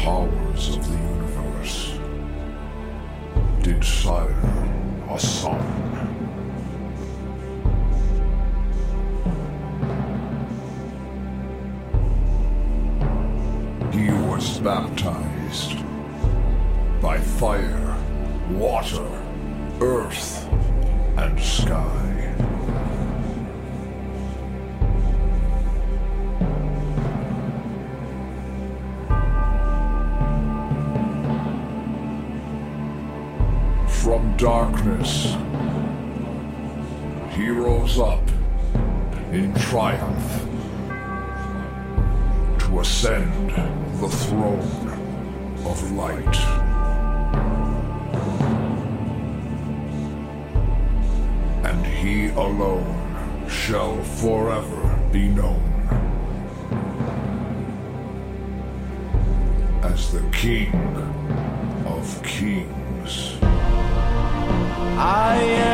powers of the universe did sire a son. He was baptized by fire, water, earth, and sky. From darkness, he rose up in triumph to ascend the throne of light. And he alone shall forever be known as the King of Kings. I